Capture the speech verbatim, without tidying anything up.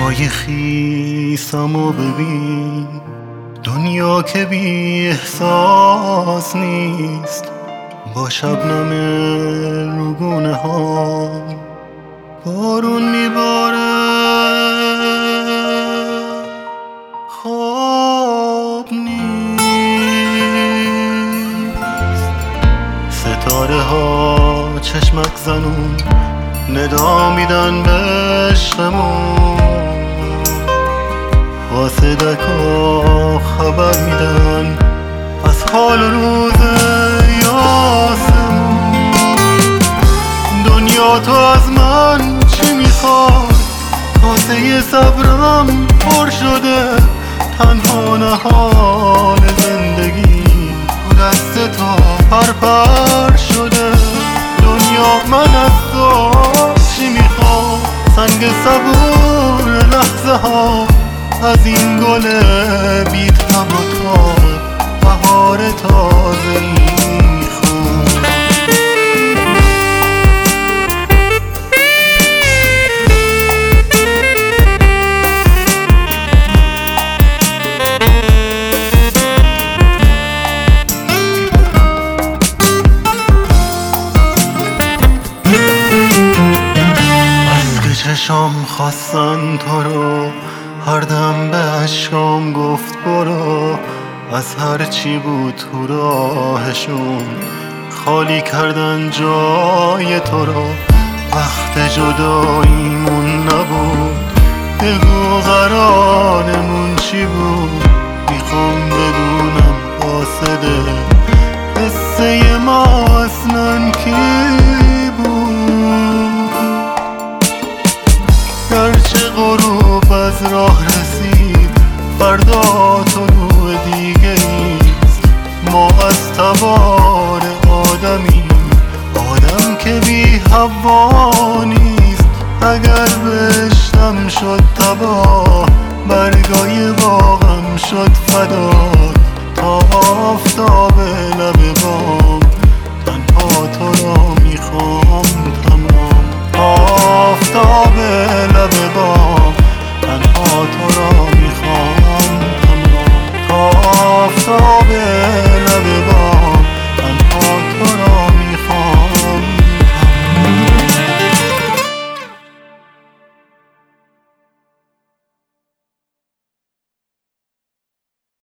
پای خیسمو ببین، دنیا که بی احساس نیست. با شبنم روگونه ها بارون میباره، خواب نیست. ستاره ها چشمک زنون ندا میدن به عشقمون، واسدک ها خبر میدن از حال روز یاسمون. دنیا تو از من چی میخواد؟ کاسه صبرم پر شده، تنها نهال زندگی تو دست تو پرپر شده. دنیا من از تو چی میخواد؟ سنگ صبور لحظه ها از این گل بی تب و تاب، بهار تازه ای میخواد. چشام خواستن تو رو، هر دم به اشکام گفت برو. از هر چی بود تو راهشون خالی کردن جای تو رو. وقت جداییمون نبود، بگو قرارمون چی بود؟ میخوام بدونم قاصده قصه ما اصلا کی بود؟ گرچه غروب از راه رسید، فردا طلوع دیگه ایست. ما از تبار آدمیم، آدم که بی هوا نیست. اگر بشتم شد تباه، برگای باغم شد فدا.